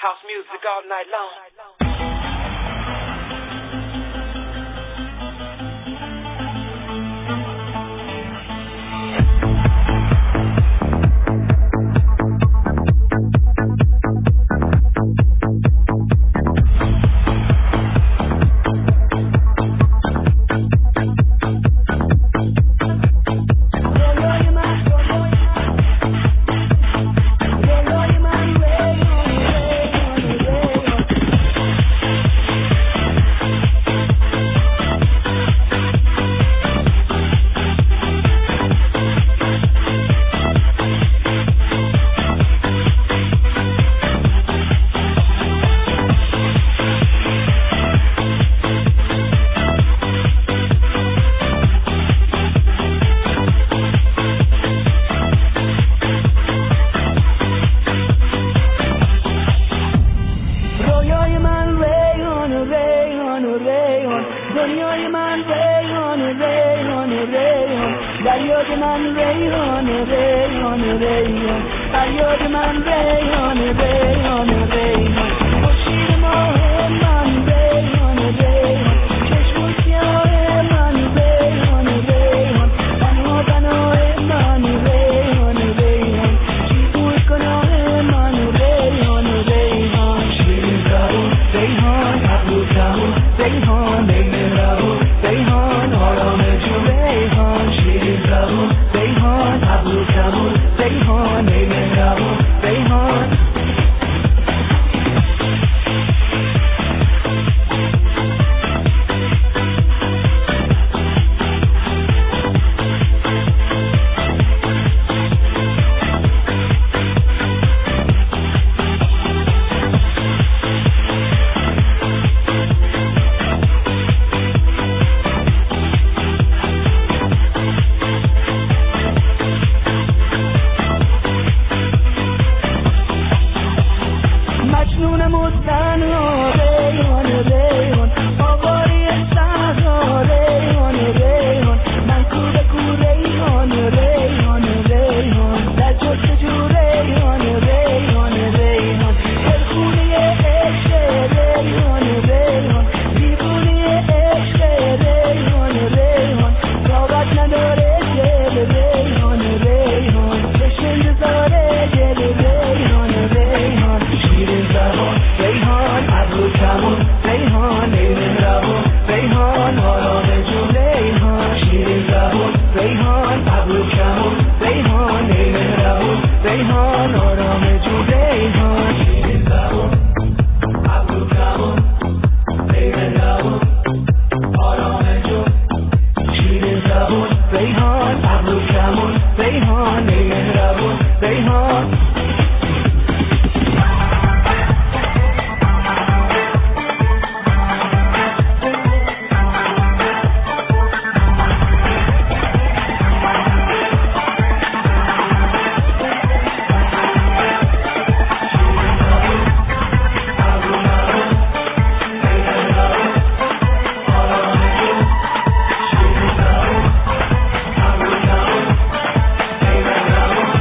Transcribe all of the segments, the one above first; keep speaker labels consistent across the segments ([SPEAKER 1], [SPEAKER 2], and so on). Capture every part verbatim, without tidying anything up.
[SPEAKER 1] House music all night long.
[SPEAKER 2] دنیای من ریحان ریحان ریحان دریای من ریحان ریحان ریحان فریاد من ریحان ریحان ریحان خورشید ماه من ریحان ریحان چشم و سیاه من ریحان ریحان تنها بنای من ریحان ریحان چیزوی گناه من ریحان ریحان شیرین زبون ریحان ابرو کمون ریحان ریحان آرام جو ریحان شیرین زبون ریحان ابرو کمون ریحان مهربون ریحان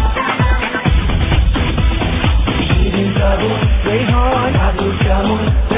[SPEAKER 2] ریحان ابرو کمون